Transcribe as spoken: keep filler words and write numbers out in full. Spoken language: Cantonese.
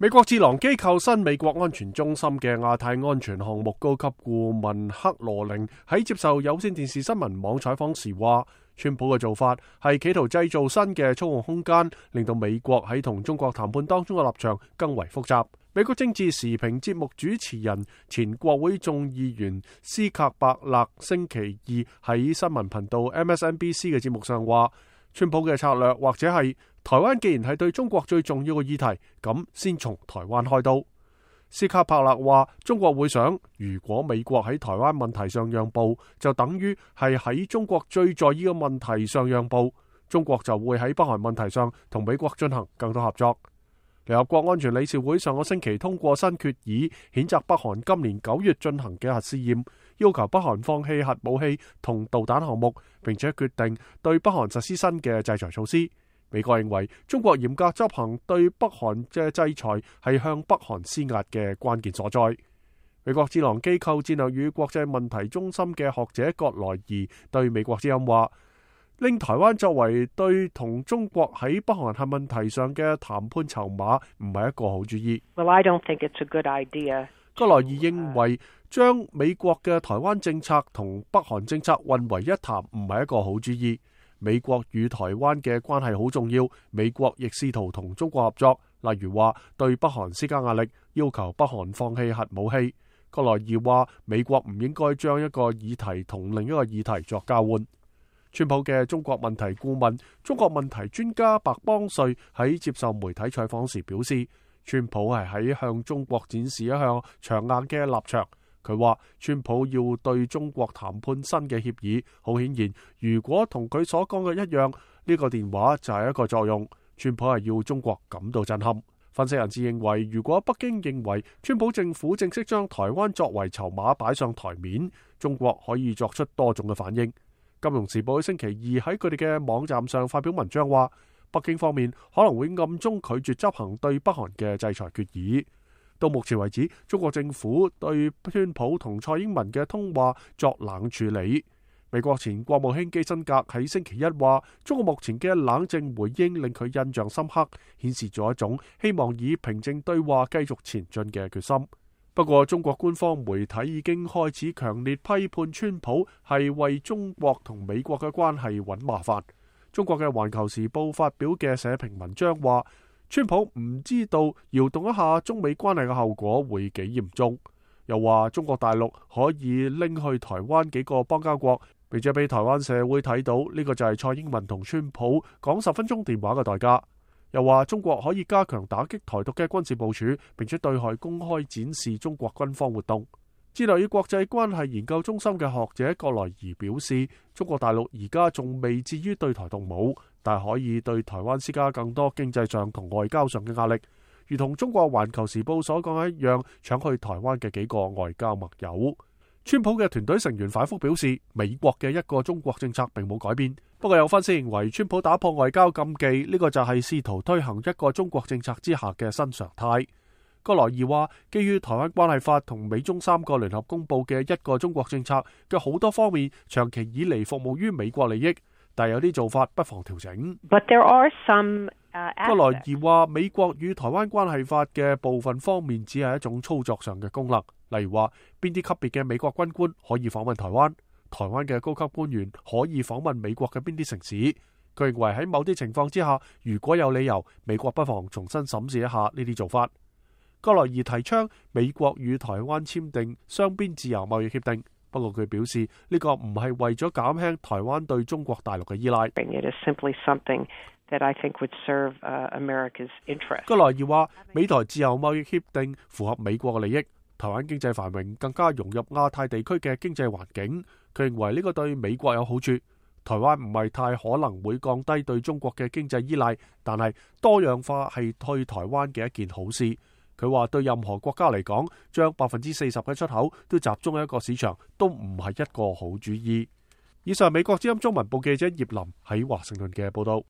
美國智囊機構新美國安全中心嘅亞太安全項目高級顧問克羅寧喺接受有線電視新聞網採訪時話，川普嘅做法係企圖製造新嘅操控空間，令到美國喺同中國談判當中嘅立場更為複雜。美國政治時評節目主持人、前國會眾議員斯卡伯勒星期二喺新聞頻道 M S N B C 嘅節目上話，川普嘅策略或者係台灣既然係對中國最重要嘅議題，咁先從台灣開刀。斯卡伯勒話，中國會想，如果美國喺台灣問題上讓步，就等於係喺中國最在意嘅問題上讓步，中國就會喺北韓問題上同美國進行更多合作。聯合國安全理事會上個星期通過新決議，譴責北韓今年九月進行嘅核試驗，要求北韓放棄核武器同導彈項目，並且決定對北韓實施新嘅制裁措施。美國認為中國嚴格執行對北韓嘅制裁係向北韓施壓嘅關鍵所在。美國智囊機構戰略與國際問題中心嘅學者葛萊儀對美國之音話，令台灣作為對同中國喺北韓核問題上嘅談判籌碼唔係一個好主意。 Well, I don't think it's a good idea. 葛萊儀認為將美國嘅台灣政策同北韓政策混為一談唔係一個好主意。美國與台灣嘅關係好重要，美國亦試圖同中國合作，例如話對北韓施加壓力，要求北韓放棄核武器。葛萊儀話，美國唔應該將一個議題同另一個議題作交換。川普嘅中國問題顧問、中國問題專家白邦瑞喺接受媒體採訪時表示，川普係喺向中國展示一向強硬嘅立場。佢話川普要對中國談判新嘅協議，好顯然，如果同佢所講嘅一樣，呢個電話就係一個作用。川普係要中國感到震撼。分析人士認為，如果北京認為川普政府正式將台灣作為籌碼擺上台面，中國可以作出多種嘅反應。金融時報喺星期二喺佢哋嘅網站上發表文章話，北京方面可能會暗中拒絕執行對北韓嘅制裁決議。到目前為止，中國政府對川普同蔡英文嘅通話作冷處理。美國前國務卿基辛格喺星期一話，中國目前嘅冷靜回應令佢印象深刻，顯示咗一種希望以平靜對話繼續前進嘅決心。不過，中國官方媒體已經開始強烈批判川普係為中國同美國嘅關係揾麻煩。中國嘅《環球時報》發表嘅社評文章話，川普唔知道搖動一下中美關係嘅後果會幾嚴重，又話中國大陸可以拎去台灣幾個邦交國，並且俾台灣社會睇到呢個就係蔡英文同川普講十分鐘電話嘅代價。又話中國可以加強打擊台獨嘅軍事部署，並且對外公開展示中國軍方活動。戰略與國際關係研究中心嘅學者葛萊儀表示，中國大陸而家仲未至於對台動武，但係可以對台灣施加更多經濟上同外交上嘅壓力，如同中國環球時報所講一樣，搶去台灣嘅幾個外交盟友。川普嘅團隊成員反覆表示，美國嘅一個中國政策並冇改變。不過有分析認為，川普打破外交禁忌，呢個就係試圖推行一個中國政策之下嘅新常態。葛萊儀話，基於台灣關係法同美中三個聯合公佈嘅一個中國政策嘅好多方面，長期以嚟服務於美國利益，但有啲做法不妨調整。 But there are some, uh, 葛萊儀話，美國與台灣關係法嘅部分方面只係一種操作上嘅功能，例如話邊啲級別嘅美國軍官可以訪問台灣，台灣嘅高級官員可以訪問美國嘅邊啲城市。佢認為喺某啲情況之下，如果有理由，美國不妨重新審視一下呢啲做法。葛萊儀提倡美國與台灣簽訂雙邊自由貿易協定，不過佢表示呢個唔係為咗減輕台灣對中國大陸嘅依賴。 It is simply something that I think would serve, uh, America's interest. 葛萊儀話，美台自由貿易協定符合美國嘅利益，台灣經濟繁榮更加融入亞太地區嘅經濟環境。佢認為呢個對美國有好處。台灣唔係太可能會降低對中國嘅經濟依賴，但係多樣化係對台灣嘅一件好事。佢話對任何國家嚟講，將百分之四十嘅出口都集中喺一個市場，都唔係一個好主意。以上美國之音中文部記者葉林喺華盛頓嘅報道。